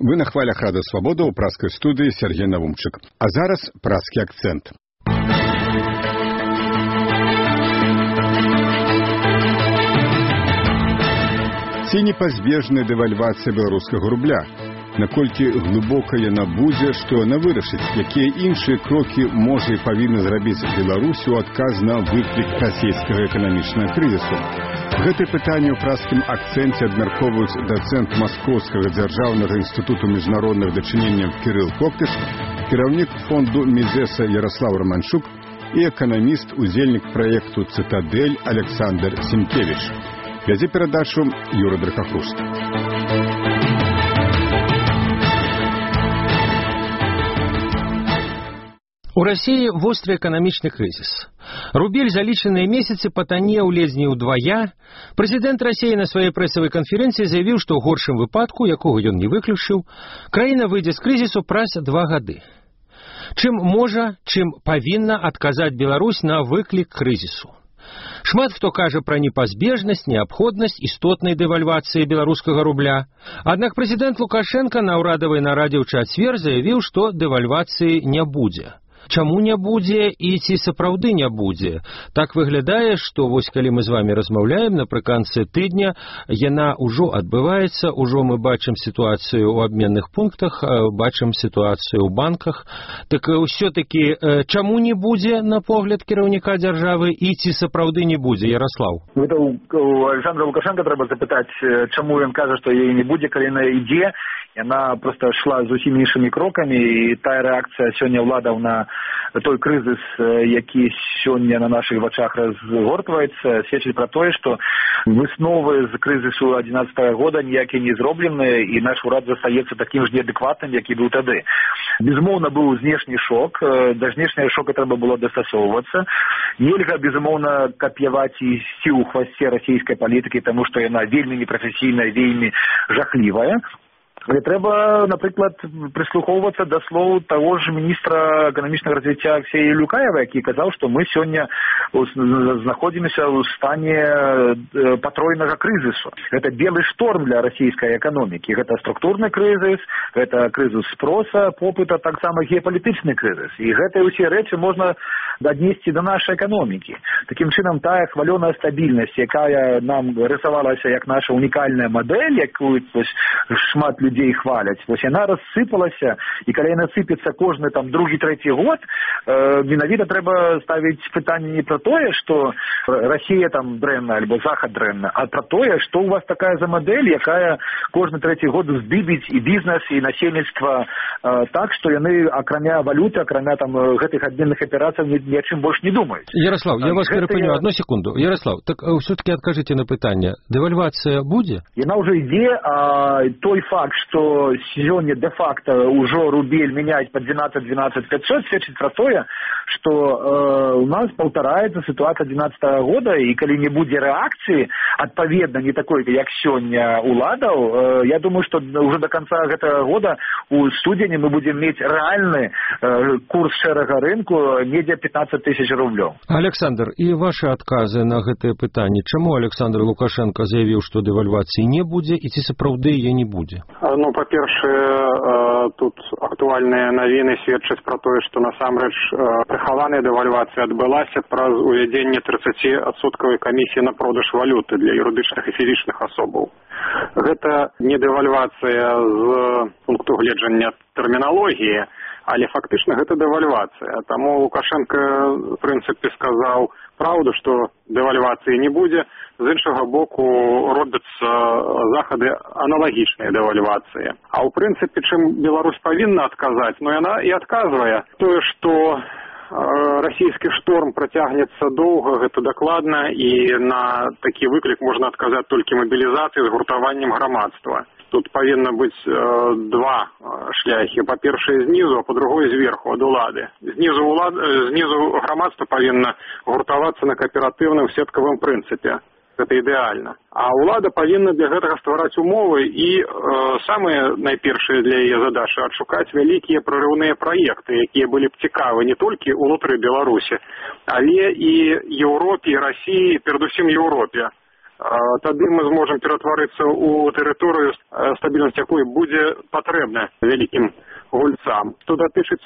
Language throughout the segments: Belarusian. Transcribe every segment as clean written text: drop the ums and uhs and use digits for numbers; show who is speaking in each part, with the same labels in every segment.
Speaker 1: Вы на хвалях Рады Свабода ў праскай студыі Сергей Навумчык. А зараз праскі акцэнт. Ці непазбежная дэвальвацыя беларускага рубля? Наколькі глыбока яна будзе, што яна вырашыць, якія іншыя крокі можа і павінна зрабіць Беларусь у адказ на выклік расійскага эканамічнага крызісу? Гэтае пытанне ў праскім акцэнце абмяркоўваюць дацэнт Маскоўскага дзяржаўнага інстытуту міжнародных дачыненняў Кірыл Коктыш, кіраўнік фонду Мізеса Ярослав Романчук і эканаміст, удзельнік праекту «Цытадэль» Александр Сенкевич. Вядзе перадачу Юра Дракахрust.
Speaker 2: У России вострый экономичный кризис. Рубель за лічаныя месяцы патанеў ледзь не ўдвая. Прэзідэнт России на сваёй прэсавай канферэнцыі заявіў, што ў горшым выпадку, якога ён не выключыў, краіна выйдзе з крызісу праз 2 гады. Чым можа, чым павінна адказаць Беларусь на выклік крызісу? Шмат хто кажа пра непазбежнасць, неабходнасць істотнай дэвальвацыі беларускага рубля. Аднак прэзідэнт Лукашенко на ўрадавай нарадзе ў чацвер заявіў, што дэвальвацыі не будзе. Чаму не будзе і ці сапраўды не будзе? Так выглядае, што вось калі мы з вами размаўляем напрыканцы тыдня, яна ўжо адбываецца, ужо мы бачым сітуацыю ў абменных пунктах, бачым сітуацыю ў банках. Так ўсё-такі чаму не будзе на погляд кіраўніка дзяржавы і ці сапраўды не будзе, Ярослав?
Speaker 3: Гэта у Александра Лукашенка трэба запытаць, чаму ён кажа, што яе не будзе, калі яна ідзе. Яна просто шла зусім іншымі крокамі, і тая рэакцыя сёння ўладаў на той крызіс, які сёння на нашых вачах разгортваецца, сведчыць пра тое, што высновы з крызісу 2011 года ніякія не зробленыя, і наш урад застаецца такім ж неадэкватным, які быў тады. Безумоўна, быў знешні шок, да знешняга шока трэба было дастасоўвацца. Нельга, безумоўна, кап'яваць і ісці ў хвасце расійскай палітыкі, таму што яна вельмі непрафесійная, вельмі жахлівая. Але трэба, напрыклад, прыслухоўвацца да слоў таго ж міністра эканамічнага развіцця Алексея Люкаева, які казаў, што мы сёння знаходзімся ў стане патройнага крызісу. Гэта белы шторм для расійскай эканомікі. Гэта структурны крызіс, гэта крызіс спроса, попыта, таксама геапалітычны крызіс. І гэтыя ўсе рэчы можна аднесці да нашай эканомікі. Такім чынам, тая хвалёная стабільнасць, якая нам рысавалася як наша унікальная мадэль, якую шмат людзей хваляць, вось яна рассыпалася, і калі яна сыпецца кожны там другі-трэці год, менавіта трэба ставіць пытанне не пра тое, што Расія там дрэнна альбо Захад дрэнна, а пра тое, што у вас такая за мадэль, якая кожны трэці год здыбіць і бізнес, і насельніцтва так, што яны акрамя валюты, акрамя там гэтых абменных аперацый ні о чым больш не думаюць.
Speaker 2: Ярослав, я вас перапыню одну секунду. Ярослав, так все-таки адкажыце на пытанне, дэвальвацыя будзе?
Speaker 3: Яна ўжо ідзе, а той факт, што сёння де-факто ўжо рубель мяняць па 12-500, сведчыць пра тое, што у нас паўтараецца сітуацыя 2011 года, і калі не будзе рэакцыі, адпаведна не такой, як сёння уладаў, я думаю, што ўжо до конца гэтага года у студзені мы будзем мець рэальны курс шэрага рынку недзе 15 тысяч рублёў.
Speaker 2: Александр, і ваши адказы на гэтае пытанне. Чаму Александр Лукашенко заявіў, што дэвальвацыі не будзе, і ці сапраўды яе не будзе?
Speaker 4: Ну, па-першае, тут актуальныя навіны сведчаць пра тое, што насамрэч прыхаваная дэвальвацыя адбылася праз увядзенне 30% камісіі на продаж валюты для юрыдычных і фізічных асобаў. Гэта не дэвальвацыя з пункту гледжання тэрміналогіі, але фактычна гэта дэвальвацыя. Таму Лукашенко, в прынцыпе, сказаў праўду, што дэвальвацыі не будзе. З іншага боку, робяцца захады аналагічныя дэвальвацыі. А ў прынцыпе, чым Беларусь павінна адказаць, ну яна і адказвае. Тое, што расійскі шторм працягнецца доўга, гэта дакладна, і на такі выклік можна адказаць толькі мабілізацыяй, згуртаваннем грамадства. Тут павінна быць два шляхі. Па-першае, знізу, а па-другое, зверху, ад улады. Знізу грамадства павінна гуртавацца на кааператыўным сеткавым прынцыпе. Гэта ідэальна. А ўлада павінна для гэтага ствараць умовы і самыя найпершыя для яе задачы адшукаць вялікія прарыўныя праекты, якія былі б цікавы не толькі ўнутры Беларусі, але і Еўропе, і Расіі, перадусім Еўропе. тады мы зможам ператварыцца ў тэрыторыю, стабільнасць якой будзе патрэбна вялікім гульцам. Што датычыць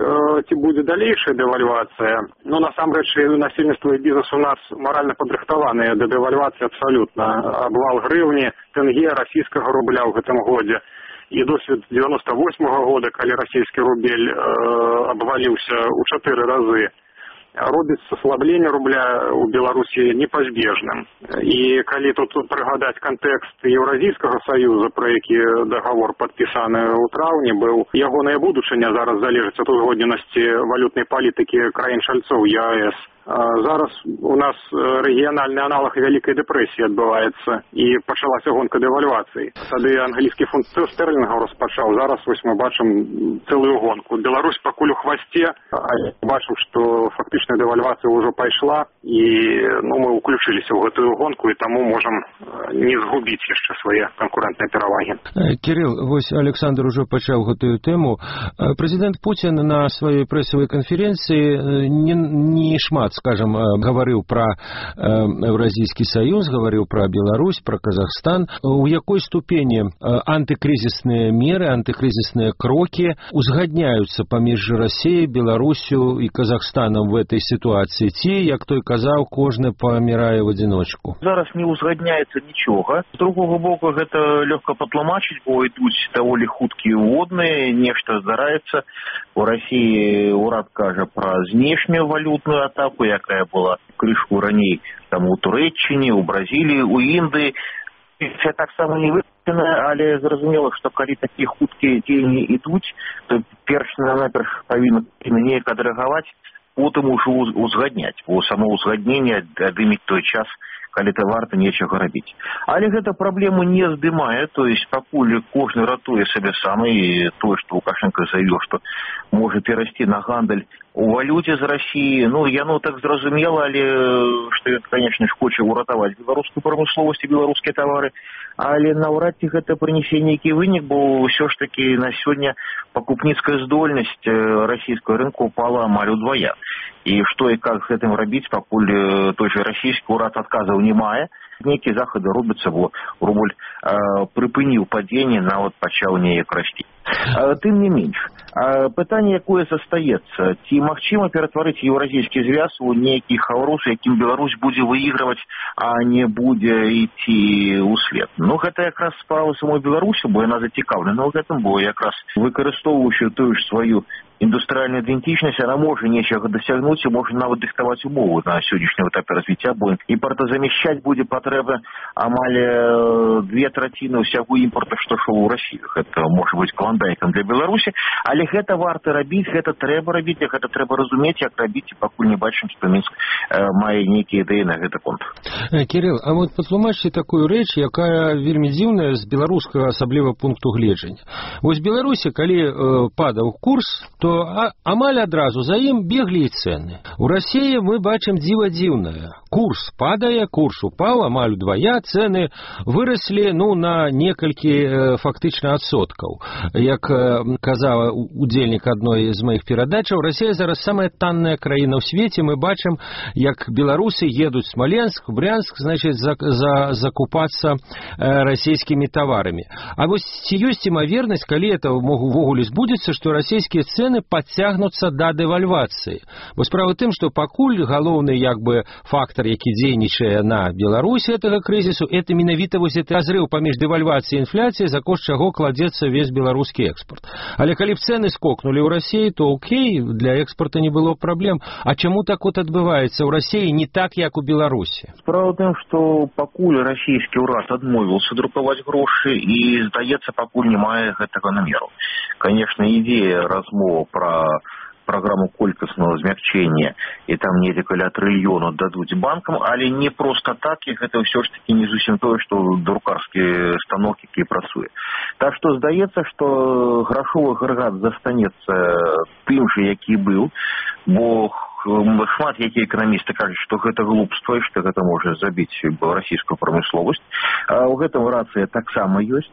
Speaker 4: ці будзе далейшая дэвальвацыя, насамрэч насельніцтва і бізнес у нас маральна падрыхтаваныя да дэвальвацыі абсалютна. Абвал грыўні, тэнге, расійскага рубля ў гэтым годзе. І досвед 98-го года, калі расійскі рубель абваліўся ў 4 разы, робіцца аслабленне рубля ў Беларусі непазбежным. І калі тут прыгадаць кантэкст Еўразійскага саюза, про які дагавор падпісаны ў траўні быў, ягоная будучыня зараз залежыць ад узгодненасці валютнай палітыкі краін-чальцоў ЕАЭС. Зараз у нас рэгіянальны аналаг вялікай дэпрэсіі адбываецца і пачалася гонка дэвальвацыі. Тады англійскі фунт стэрлінгаў распачаў, зараз мы бачым цэлую гонку. Беларусь пакуль у хвасце, але бачым, што фактычная дэвальвацыя ўжо пайшла і мы ўключыліся ў гэтую гонку і таму можам не згубіць яшчэ свае канкурэнтныя перавагі.
Speaker 2: Кирилл, вось Александр ужо пачаў гэтую тэму. Прэзідэнт Пуцін на сваёй прэсавай канферэнцыі не шмат, скажем, говорил про Евразийский союз, говорил про Беларусь, про Казахстан. У якой ступени антикризисные меры, антикризисные кроки узгадняются паміж Россией, Беларусью и Казахстаном в этой ситуации? Ці, як той казаў, кожны памірае в одиночку.
Speaker 5: Зараз не узгадняется ничего. С другого боку, это легко потлумачить, бо идут довольно хуткие водные, нечто здараецца. У России урад кажа про знешнюю валютную атаку, якая была крышку раней там у Туреччине, у Бразилии, у Индии. Це так само не выканана, але зразумела, што калі такія хуткія дзеянні ідуць, то перш-наперш павінна неяк адрэагаваць, потым ужо узгадняць. Бо само ўзгадненне адыміць той час, калі это варта нечага рабіць. Але гэта праблему не здымае, то есть пакуль кожны ратуе сабе сам, і тое, што Лукашенко заявіў, што можа перайсці на гандаль у валюте з России, яно так зразумела, але што ён, конечно ж, хоча уратаваць беларускую прамысловасць і беларускія тавары, але наўрад ці гэта прынясе нейкі вынік, бо ўсё ж таки на сёння пакупніцкая здольнасць расійскага рынку упала амаль удвая. І што і как з гэтым рабіць, пакуль той же расійскі урад адказаў не мае, нейкія захады робяцца, бо рубль прыпыніў падзенне, нават пачаў неяк расці. Тым не менш, пытанне, якое застаецца, ці магчыма ператварыць еўразійскі звяз у нейкі хаўрус, якім Беларусь будзе выігрываць, а не будзе ісці ўслед. Гэта якраз справа самой Беларусі, бо яна зацікаўлена ў гэтым, бо якраз выкарыстоўваючы тую ж сваю індустрыяльную ідэнтычнасць, она можа нечага дасягнуць і можа нават дыктаваць умовы на сённяшнім этапе развіцця, бо імпартазамяшчаць будзе патрэба амаль 2/3 ўсяго імпорта, што шоў у Расію. Гэта можа быць клондайкам для Беларусі, але гэта варта рабіць, гэта трэба рабіць, гэта трэба разумець, як рабіць, і пакуль не бачым, што Мінск мае нейкія ідэі на гэты конт.
Speaker 2: Кирилл, а вот патлумачце такую рэч, якая вельмі дзіўная з беларускага асабліва пункту гледжання. Вось Беларусі, калі падаў курс, то амаль адразу за ім беглі і цэны. У Расіі мы бачым дзіва дзіўнае. Курс падае, курс упаў амаль удвая, цэны выраслі на некалькі фактычна адсоткаў. Як казала удзельнік адной з маіх перадачаў, Расія зараз самая танная краіна ў свеце. Мы бачым, як беларусы едуць Смоленск, Брянск, значит, закупацца расійскімі таварамі. А вось ці ёсць імавернасць, калі это увогуле збудзецца, што расійскія цэны падцягнуцца да дэвальвацыі? Бо справа тым, што пакуль галоўны фактор, які дзейнічае на Беларусі гэтага крызісу, это менавіта вось гэты разрыў паміж дэвальвацыяй і інфляцыяй, за кошт чаго кладзецца весь беларускі экспорт. Але калі б цэны скокнулі ў Расіі, то окей, для экспорта не было праблем. А чаму так вот адбываецца ў Расіі не так, як у Беларусі?
Speaker 5: Справа ў тым, што пакуль расійскі ўрад адмовіўся друкаваць грошы і, здаецца, пакуль не мае гэтага намеру. Конечно, идея размова про программу колькасного змягчения, и там недзе каля трыльёна дадуць банкам, але не просто так, як это ўсё ж таки не зусім тое, што друкарскі станок, які працуе. Так што здаецца, што грашовы агрэгат застанецца тым же, які быў, бо шмат якія эканамісты кажуць, што гэта глупства і што гэта можа забіць расійскую прамысловасць. У гэтым рацыя таксама ёсць.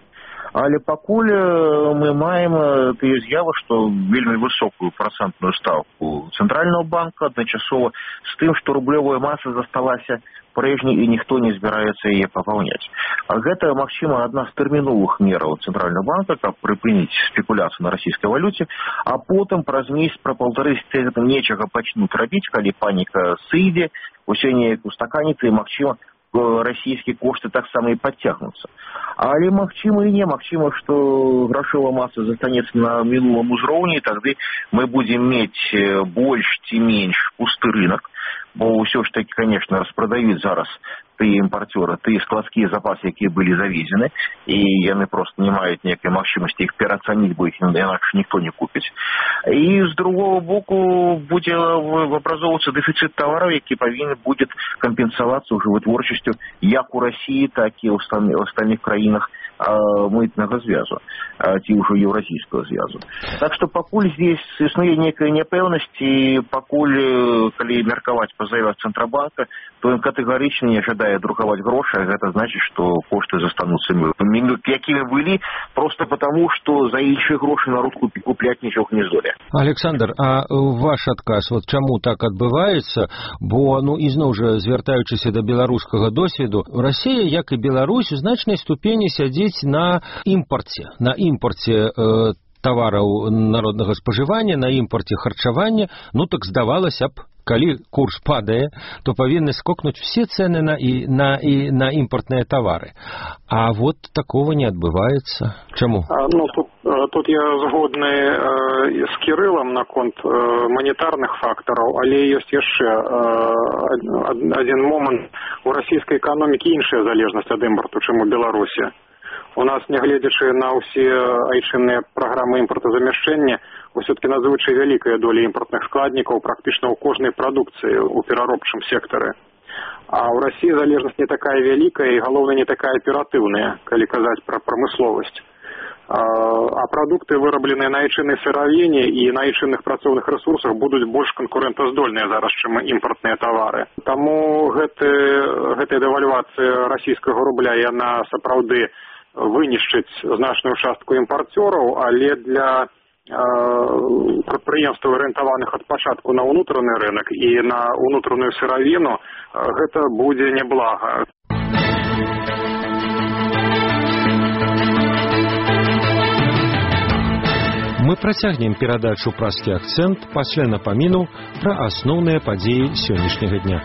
Speaker 5: Але пакуль мы маем тыя з'явы, што вельмі высокую працэнтную стаўку цэнтральнага банка адначасова з тым, што рублёвая маса засталася прэжняй і ніхто не збіраецца яе папаўняць. А гэта, магчыма, адна з тэрміновых мераў цэнтральнага банка, каб прыпыніць спекуляцыю на расійскай валюце, а потым праз месяц, пра паўтары нечага пачнуць рабіць, калі паніка сыдзе, усё неяк устаканіцца і, магчыма, расійскія кошты таксама і падцягнуцца. Але магчыма і не, магчыма, што грашовая маса застанецца на мінулым узроўні, і тады мы будзем мець больш ці менш пусты рынок, бо ўсё ж такі, конечно, распрадаюць зараз тыя імпарцёры, тыя складскія запасы, якія былі завезены, і яны проста не маюць ніякай магчымасці іх пераацаніць, бо іх інакш ніхто не купіць. І з другого боку будзе абразоўвацца дэфіцыт тавараў, які павінен будзе кампенсавацца ўжо вытворчасцю як у Расіі, так і ў астальных краінах мытнага звязу, ці ўжо еўразійскага звязу. Так што пакуль здесь існуе некая няпэўнасць, і пакуль, калі меркаваць па заявах Цэнтрабанка, то ён катэгарычна не жадае друкаваць грошы, а гэта значыць, што кошты застануцца якімі былі, проста потому, што за іншыя грошы народ купляць нічога не здолее.
Speaker 2: Александр, а ваш адказ, вот чаму так адбываецца? Бо, ізноў жа, звяртаючыся да беларускага досведу, Расія, як і Беларусь, у значнай ступені сядзіць на імпарце тавараў народнага спажывання, на імпарце харчавання. Так здавалася б, калі курс падае, то павінны скокнуць все цены на імпартныя тавары. А вот такого не адбываецца. Чаму?
Speaker 4: Тут я згодны з Кірылам наконт манетарных фактараў, але ёсць яшчэ адзін момант. У расійскай эканомікі іншая залежнасць ад імпарту, чым у Беларусі. У нас, нягледзячы на ўсе айчынныя праграмы імпартазамяшчэння, усё-таки надзвычай вялікая доля імпартных складнікаў практычна ў кожнай прадукцыі ў пераробчым сектары. А ў Расіі залежнасць не такая вялікая і, галоўна, не такая аператыўная, калі казаць пра прамысловасць. А прадукты, вырабленыя на айчыннай сыравіне і на айчынных працоўных рэсурсах, будуць больш канкурэнтаздольныя зараз, чым імпартныя тавары. Таму гэтая дэвальвацыя расійскага рубля, яна сапраўды вынішчыць значную частку імпарцёраў, але для прадпрыемстваў, арыентаваных ад пачатку на ўнутраны рынок і на ўнутраную сыравіну, гэта будзе няблага.
Speaker 2: Мы працягнем перадачу «Праскі акцэнт» пасля напаміну пра асноўныя падзеі сённяшняга дня.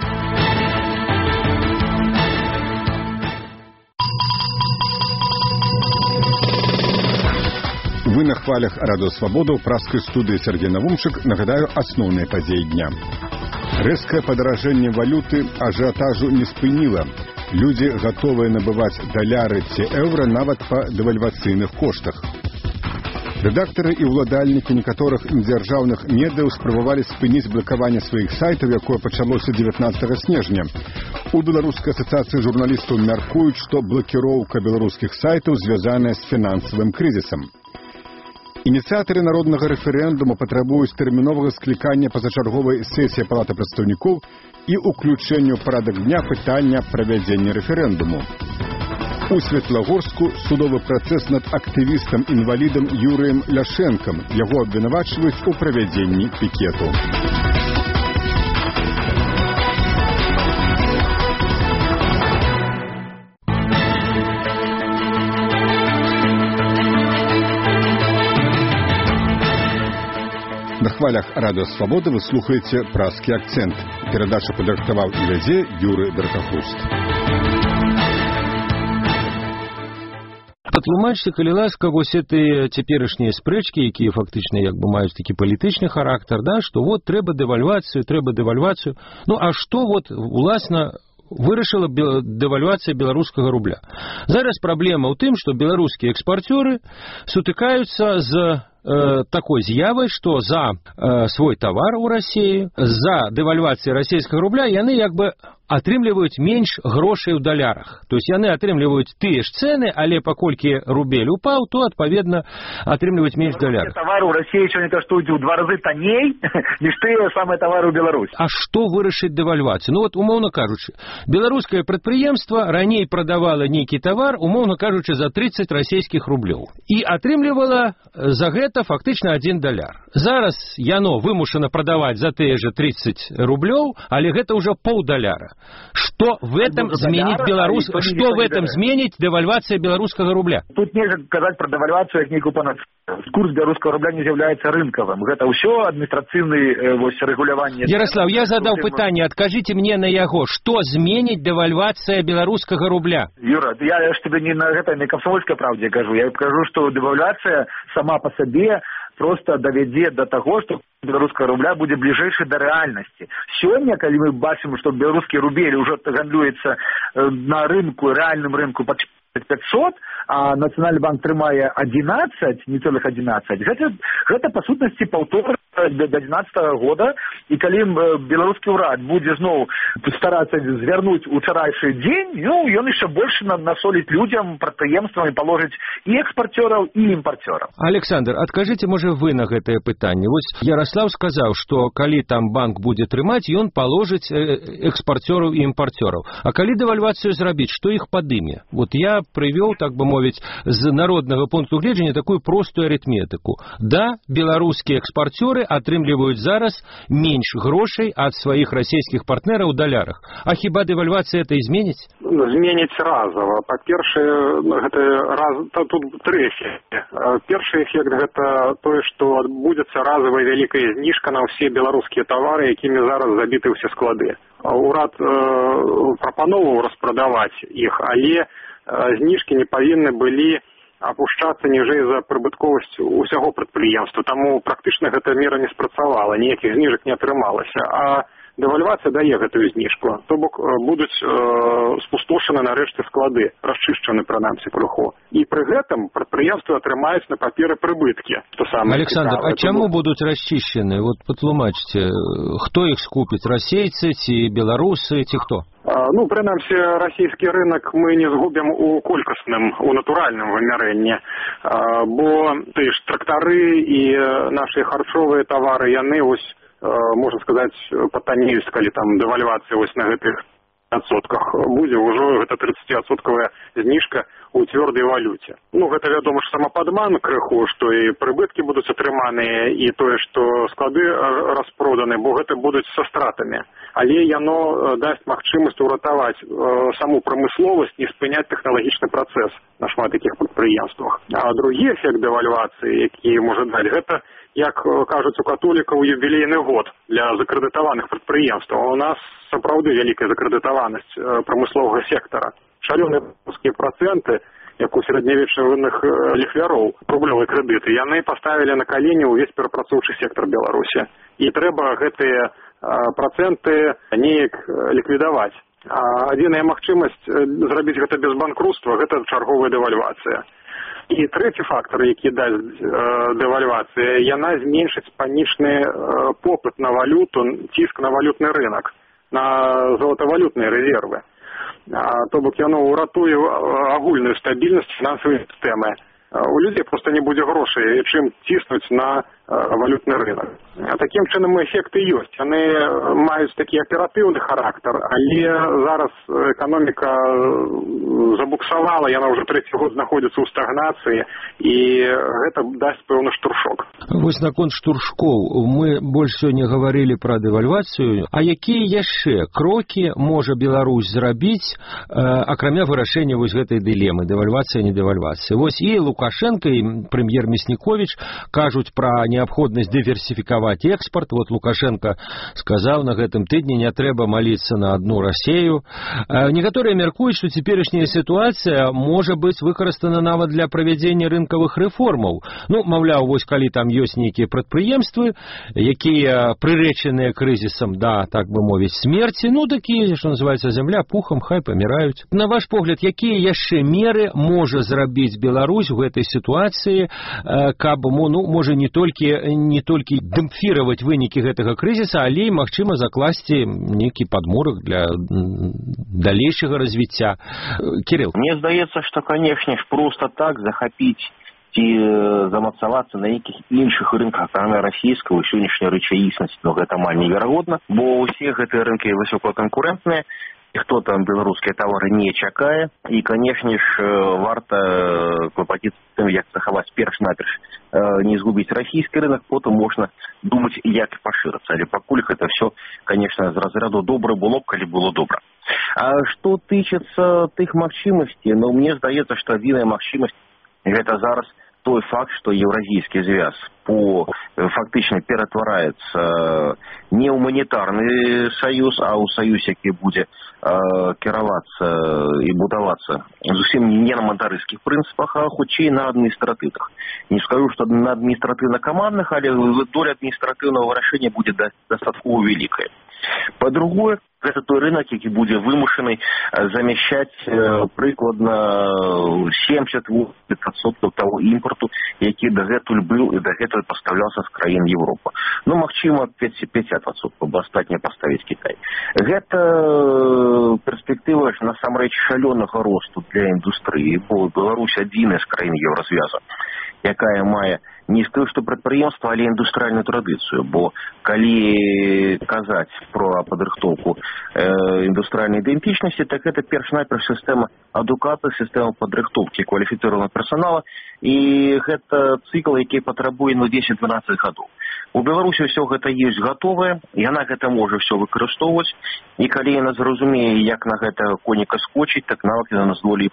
Speaker 1: Вы на хвалях Радио Свобода, в праской студии Сергей Навумчик. Нагадаю, основные подеи дня. Резкое подорожание валюты ажиотажу не спынило. Люди готовы набывать доляры ці евро нават по девальвацыйных коштах. Рэдактары і ўладальнікі некаторых дзяржаўных медыяў спрабавалі спыніць блакаванне сваіх сайтаў, якое пачалося 19 снежня. У Беларускай асацыяцыі журналістаў мяркуюць, што блакіроўка беларускіх сайтаў звязаная з фінансавым крызісам. Ініцыятары народнага рэферэндуму патрабуюць тэрміновага склікання пазачарговай сесіі Палаты прадстаўнікоў і ўключэння ў парадак дня пытання правядзення рэферэндуму. У Светлагорску судовы працэс над актывістам-інвалідам Юрыем Ляшэнкам. Яго абвінавачваюць у правядзенні пікету. На хвалях Радио Свобода вы слухаете «Праскі акцэнт». Перадачу падрыхтаваў і вядзе Юрый Дракахруст.
Speaker 2: Патлумачце, калі ласка, вось гэтыя цяперашнія спрэчкі, якія фактычна як бы маюць такі палітычны характар, да, што вот трэба дэвальвацыю. А што вот уласна вырашыла дэвальвацыя беларускага рубля? Зараз праблема ў тым, што беларускія экспарцёры сутыкаюцца з такой з'явай, што за свой тавар у Расіі, за дэвальвацыяй расійскага рубля яны як бы атрымліваюць менш грошай у далярах. То есть яны атрымліваюць тыя ж цэны, але паколькі рубель упаў, то, адпаведна, атрымліваюць менш далярах.
Speaker 3: Тавары ў Расіі сёння каштуюць у 2 разы танней, ніж тыя самыя тавары ў Беларусі.
Speaker 2: А што вырашыць дэвальвацыю? Ну вот, умоўна кажучы, беларускае прадпрыемства раней прадавала нейкі тавар, умоўна кажучы, за 30 расійскіх рублёў. І атрымлівала за гэта фактычна 1 даляр. Зараз яно вымушана прадаваць за тыя же 30 рублёў, але гэта ўжо паўдаляра. Что в этом зменить Беларусь? Что в этом зменить девальвация белорусского рубля?
Speaker 3: Тут нельзя сказать про девальвацию, как некую панацею. Курс белорусского рубля не является рынковым. Это все административное регулирование.
Speaker 2: Ярослав, я задал питание, откажите мне на яго. Что зменить девальвация белорусского рубля?
Speaker 3: Юра, я ж тебе не на это, не комсомольской правде кажу. Я кажу, что девальвация сама по себе просто доведе до того, что белорусского рубля будет ближайший до реальности. Сегодня, когда мы бачим, что белорусский рубель уже гандлюется на рынку, реальном рынку по 500, а Национальный банк трымае 11, не целых 11, гэта по сутнасці 1,5 до 2011 года, и когда белорусский урад будет зноў стараться звернуть учарайшы дзень, ну, он еще больше насолить людям, прадпрыемствам и положить и экспортеров, и импортеров.
Speaker 2: Александр, откажите, может, вы на гэтае пытанне. Вот Ярослав сказал, что калі там банк будет трымаць, он положить экспортеров и импортеров. А калі девальвацию зрабіць, что их подыме? Вот я привел, так бы мовить, з народного пункту гледжання такую простую аритметику. Да, белорусские экспортеры атрымліваюць зараз менш грошай ад сваіх расійскіх партнераў у далярах. А хіба дэвальвацыя это изменіць?
Speaker 4: Зменіць разова. Па-першае, тут 3 эфекты. Першы эфект гэта тое, што адбудзецца разовая вялікая зніжка на ўсе беларускія тавары, якімі зараз забіты ўсе склады. Урад прапановаў распрадаваць іх, але зніжкі не павінны былі апушчацца ніжэй за прыбытковасць усяго прадпрыемства. Таму практычна гэта мера не спрацавала, ніякіх зніжак не атрымалася. А дэвальвацыя дае гэтую зніжку. То бок будуць спустошаны нарэшце склады, расчышчаны прынамсі крыху. І пры гэтым прадпрыемствы атрымаюць на паперы прыбыткі.
Speaker 2: Александр, а чаму будуць расчышчаны? Вот патлумачце, хто іх скупіць? Расейцы ці беларусы ці хто?
Speaker 4: Ну, прынамсі, расійскі рынок мы не згубім у колькасным, у натуральным вымярэнні, бо тыя ж трактары і нашыя харчовыя тавары, яны вось, можна сказаць, патанеюць, калі там дэвальвацыя вось на гэтых адсотках будзе ўжо гэта 30% зніжка у цвёрдай валюце. Ну, гэта вядома, што самападман крыху, што і прыбыткі будуць атрыманыя, і тое, што склады распроданы, бо гэта будуць са стратамі. Але яно дасць магчымасць уратаваць саму прамысловасць і спыняць тэхналагічны працэс на шмат такіх прадпрыемствах. А другі эфект дэвальвацыі, які можа даць, гэта, як кажуць у католікаў, юбілейны год для закрэдытаваных прадпрыемстваў. У нас сапраўды вялікая закрэдытаванасць прамысловага сектара. Шалёныя працэнты, як у сярэднявечных ліхвяроў, рублёвыя крэдыты, яны паставілі на калені ўвесь перапрацоўчы сектар Беларусі. І трэба гэтыя працэнты неяк ліквідаваць. Адзіная магчымасць зрабіць гэта без банкруцтва, гэта чарговая дэвальвацыя. І трэці фактор, які дасць дэвальвацыя, яна зменшыць панічны попыт на валюту, ціск на валютны рынок, на золатавалютныя рэзервы. То бок яно ўратуе агульную стабільнасць фінансавай сістэмы. У людзей проста не будзе грошай, чым ціснуць на валютны рынок. Такім чынам эфекты ёсць. Яны маюць такі аператыўны характар, але зараз эканоміка забуксавала, яна ўжо 3-й год знаходзіцца ў стагнацыі, і гэта дасць пэўны штуршок.
Speaker 2: Вось наконт штуршкоў мы больш сёння гаварылі пра дэвальвацыю. А якія яшчэ крокі можа Беларусь зрабіць, акрамя вырашэння вось гэтай дылемы, дэвальвацыя, не дэвальвацыя? Вось і Лукашенко, і прэм'ер Мясніковіч кажуць пра неабходнасць дыверсіфікаваць экспарт. Вот Лукашенко сказаў на гэтым тыдні, не трэба маліцца на одну Расею. Некаторыя мяркуюць, што цяперашняя сітуацыя можа быць выкарыстана нават для правядзення рынкавых рэформаў. Ну, маўляў, вось калі там ёсць нейкія прадпрыемствы, якія прырэчаныя крызісам да, так бы мовіць, смерці, ну, такія, што называецца, зямля пухам, хай паміраюць. На ваш погляд, якія яшчэ меры можа зрабіць Беларусь у гэтай сітуацыі, каб, ну, можа не толькі дэмпфіраваць вынікі гэтага крызіса, але і, магчыма, закласці нейкі падмурак для далейшага развіцця. Кирилл.
Speaker 5: Мне здаецца, што, канешне ж, проста так захапіць ці замацавацца на нейкіх іншых рынках, акрамя расійскага, у сённяшняй рэчаіснасці, но гэта амаль неверагодна, бо ўсе гэтыя рынкі высокаканкурэнтныя, хто там беларускія тавары не чакае, і, канешне ж, варта клапаціцца тым, як захаваць перш-наперш, не згубіць расійскі рынок, потым можна думаць, як пашырацца. Але пакуль гэта все, конечно, з разряду добра было б, калі было добра. А што тычыцца тых магчымасцей, ну, мне здаецца, што адзіная магчымасць гэта зараз той факт, што Еўразійскі звяз фактычна ператвараецца не ў манетарны саюз, а ў саюз, які будзе кіравацца і будавацца зусім не на мандарыйскіх прынцыпах, а хутчэй на адміністратыўных. Не скажу, што на адміністратыўна-камандных, але доля адміністратыўнага вырашэння будзе дастаткова вялікая. Па-другое, гэта той рынок, які будзе вымушаны замяшчаць прыкладна 70% таго імпарту, які дагэтуль быў і дагэтуль пастаўляўся з краін Еўропы. Ну, магчыма, 50%, бо астатняе паставіць Кітай. Гэта перспектыва насамрэч шалёнага росту для індустрыі, бо Беларусь адзіная з краін Еўразвяза, якая мае не скажу, што прадпрыемства, але індустрыяльную традыцыю, бо калі казаць про падрыхтоўку індустрыяльнай ідэнтычнасці, так гэта перш-наперш сістэма адукацыі, сістэма падрыхтоўкі кваліфіцыраванага персанала, і гэта цыкл, які патрабуе 10-12 гадоў. У Беларусі ўсё гэта ёсць гатовае, яна гэта можа ўсё выкарыстоўваць, і калі яна зразумее, як на гэта коніка скочыць, так нават яна здолее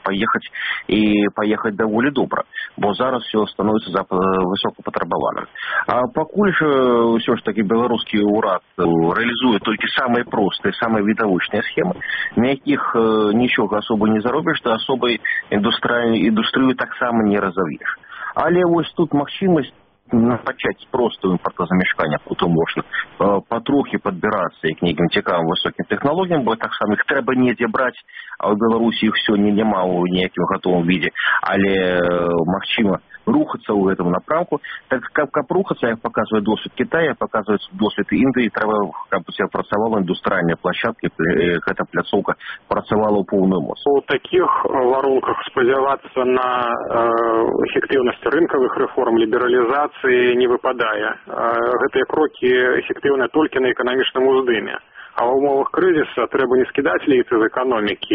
Speaker 5: паехаць даволі добра, бо зараз ўсё становіцца высокапатрабаваным. А пакуль жа ўсё ж такі беларускі ўрад рэалізуе толькі самыя простыя, самыя відавочныя схемы, на якіх нічога асоба не заробіш, то асобай індустрыю таксама не разав'еш. Але вось тут магчымасць пачаць простую імпартазамяшкання, потым можна патрохі падбірацца як нейкім цікавым высокім тэхналогіям, бо таксама іх трэба недзе браць, а ў Беларусі іх сёння няма ў ніякім гатовым відзе, але магчыма рухацца ў гэтым напрамку. Так, каб рухацца, як паказвае досвед Китая, паказвае досвед Індыі, трэба, каб у цябе працавала індустрыяльная площадка, гэта пляцоўка працавала ў поўную моц.
Speaker 4: У такіх варунках спадзявацца на эфектыўнасць рынкавых рэформ, лібералізацыі не выпадае. Гэтыя крокі эфектыўныя толькі на эканамічным уздыме. А ў умовах крызіса трэба не скідаць лейцы з эканомікі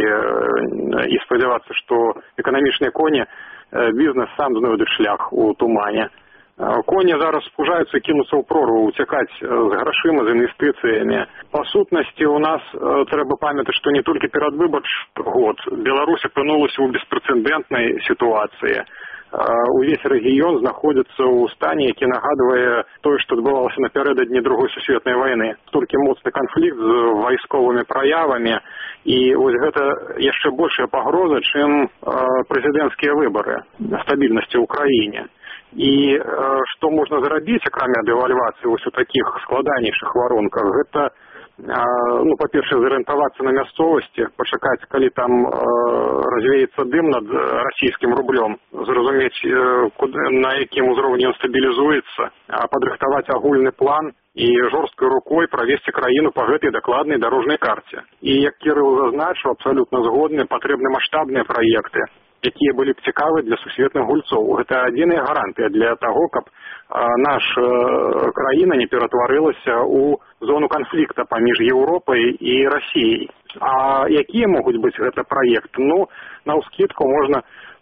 Speaker 4: і спадзявацца, што эканамічныя коні бізнес сам знойдуць шлях у тумане. Коні зараз спужаюцца кінуцца ў прорву, уцякаць з грашыма, з інвестыцыямі. Па сутнасці, у нас трэба памятаць, што не толькі перадвыбарчы год. Беларусь апынулася ў беспрэцэдэнтнай сітуацыі. Увесь рэгіён знаходзіцца ў стане, які нагадвае тое, што адбывалася напярэдадні Другой сусветнай вайны. Толькі моцны канфлікт з вайсковымі праявамі, і вось гэта яшчэ большая пагроза, чым прэзідэнцкія выбары стабільнасці ў краіне. І што можна зрабіць, акрамя дэвальвацыі вось у такіх складанейшых варунках, гэта па-першае, зарыентавацца на мясцовасці, пачакаць, калі там развеецца дым над расійскім рублём, зразумець, на якім узроўні ён стабілізуецца, падрыхтаваць агульны план і жорсткай рукой правесці краіну па гэтай дакладнай дарожнай карце. І, як Кірыл зазначыў, абсалютна згодны, патрэбны маштабныя праекты, якія былі б цікавы для сусветных гульцоў. Гэта адзіная гарантыя для таго, каб наша краіна не ператварылася ў зону канфлікта паміж Еўропай і Расіяй. А якія могуць быць гэта праекты? Ну, наўскідку можна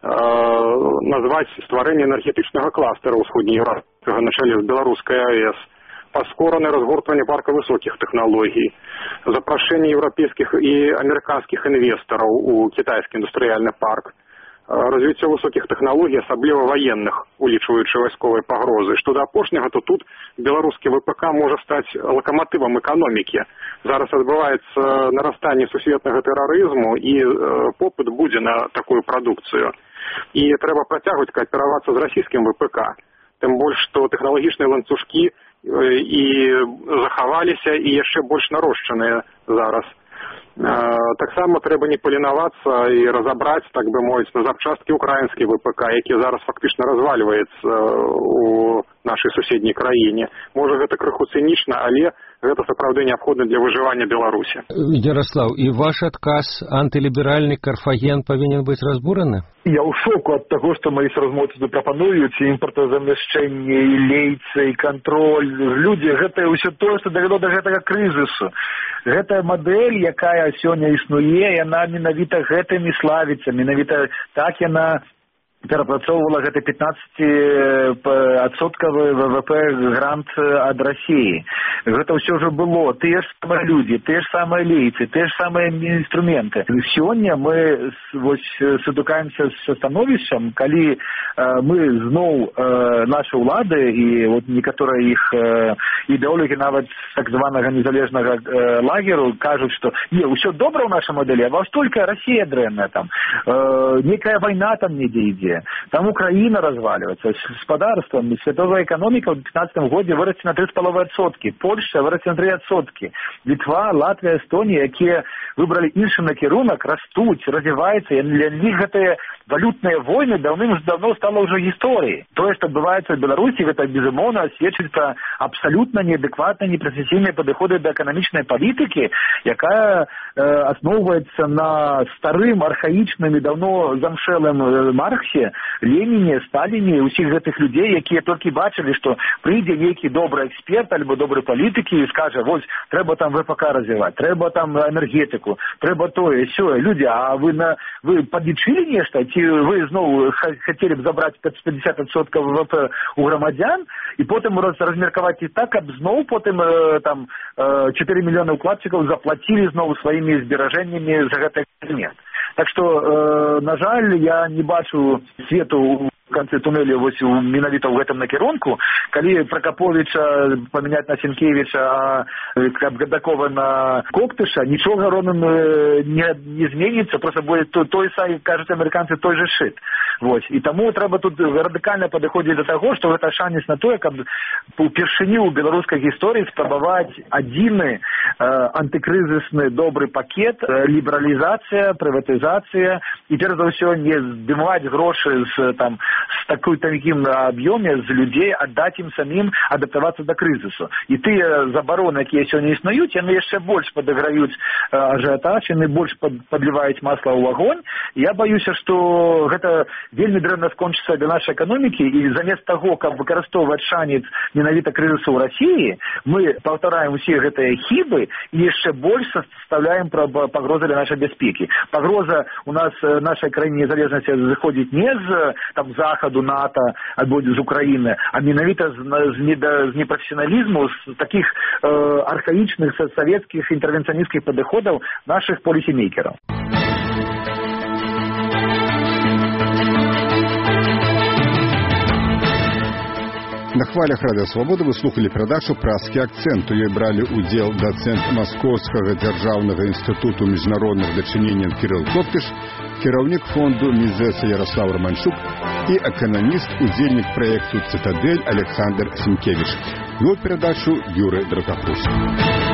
Speaker 4: назваць стварэнне энергетычнага кластера ўсходнееўрапейскага на чале з беларускай АЭС, паскораны разгортванне парка высокіх тэхналогій, запрашэнне еўрапейскіх і амерыканскіх інвестараў у кітайскі індустрыяльны парк, развіццё высокіх тэхналогій, асабліва ваенных, улічваючы вайсковыя пагрозы. Што да апошняга, то тут беларускі ВПК можа стаць лакаматывам эканомікі. Зараз адбываецца нарастанне сусветнага тэрарызму, і попыт будзе на такую прадукцыю. І трэба працягваць кааперавацца з расійскім ВПК. Тым больш, што тэхналагічныя ланцужкі і захаваліся, і яшчэ больш нарошчаныя зараз. Таксама трэба не паленавацца і разабраць, так бы мовіць, на запчасткі украінскі ВПК, які зараз фактычна развальваецца у нашай суседняй краіне. Можа, гэта крыху цынічна, але гэта сапраўды неабходна для выжывання Беларусі.
Speaker 2: Ярослав, і ваш адказ антыліберальны Карфаген павінен быць разбураны?
Speaker 3: Я ў шоку ад таго, што мои сразмоўцы прапануюць, і імпартазамяшчэнне, і лейцы, і кантроль. Людзі, гэта ўсё тое, што давяло да гэтага крызісу. Гэтая мадэль, якая сёння існуе, яна менавіта гэтым і славіцца, менавіта так яна перапрацоўвала гэта 15% ВВП грант ад Расіі. Гэта ўсё ўжо было. Тыя ж самыя людзі, тыя ж самыя лейцы, тыя ж самыя інструменты. Сёння мы сутыкаемся з становішчам, калі мы зноў нашы ўлады і некаторыя іх ідэолагі нават так званага незалежнага лагеру кажуць, што не, ўсё добра ў нашай мадэлі, а вось толькі Расія дрэнная там. Некая вайна там недзе ідзе. Там Украина разваливается, господарство, световая экономика в 2015 году вырасце на 3,5%, Польша вырасце на 3%, Литва, Латвия, Эстония, якія выбрали іншы накірунак, растуць, развиваются, для них гэтыя валютные войны давным-давно стало уже гісторыяй. Тое, што адбываецца в Беларусі, гэта безумоўна сведчыць пра абсалютна неадэкватныя, непрафесійныя падыходы да эканамічнай палітыкі, якая асноўваецца на старым, архаічным і даўно замшэлым Марксе, Леніне, Сталіне, усіх гэтых людзей, якія толькі бачылі, што прыйдзе нейкі добры эксперт альбо добры палітыкі і скажа, вось, трэба там ВПК развіваць, трэба там энергетыку, трэба тое, сёе. Людзі, а вы падлічылі нешта? Ці вы зноў хацелі б забраць 50% ВВП у грамадзян і потым размеркаваць і так, каб зноў потым там 4 мільёны ўкладчыкаў заплацілі зноў сваімі зберажэннямі за гэты эксперымент. Так што, на жаль, я не бачу свету ў канцы туннеля менавіта ў гэтым накірунку. Калі Пракаповіча памяняць на Сенкевіча, а Кабдакова на Коктыша, нічога ровным не зменіцца, проста будзе той самы, кажуць амерыканцы, той же шит. І таму трэба тут радыкальна падыходзіць да таго, што гэта шанец на тое, каб упершыню ў беларускай гісторыі спрабаваць адзіны антыкрызісны добры пакет, лібералізацыя, прыватызацыя, і перш за ўсё не здымаць грошы з такім аб'ёме з людзей, аддаць ім самім адаптавацца да крызісу. І тыя забароны, якія сёння існуюць, яны яшчэ больш падаграюць ажыятаж, яны больш падліваюць масла ў агонь. Я баюся, што гэта вельмі дрэнна скончыцца для нашай эканомікі, і замест таго, каб выкарыстоўваць шанец менавіта крызісу ў Расіі, мы паўтараем усе гэтыя хібы і яшчэ больш составляем пагрозы для нашай бяспекі. Пагроза у нас нашай краіне незалежнасці зыходзіць не з захаду, НАТО альбо з Украіны, а менавіта з непрафесіяналізму, з такіх архаічных савецкіх інтэрвенцыянісцкіх падыходаў нашых полісімейкераў.
Speaker 1: На хвалях Радыё Свабода вы слухали перадачу «Праскі акцэнт». У ёй бралі ўдзел дацэнт Маскоўскага дзяржаўнага інстытуту міжнародных дачыненняў Кірыл Коктыш, кіраўнік фонду Мізэса Ярослав Романчук і эканаміст, удзельнік праекту «Цытадэль» Александр Сенкевіч. Вёў перадачу Юрый Дракапрус.